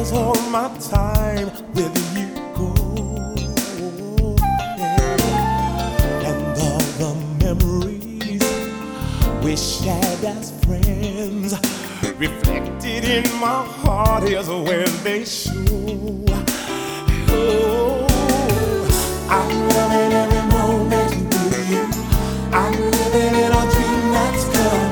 all my time with you go. And all the memories we shared as friends reflected in my heart is where they show.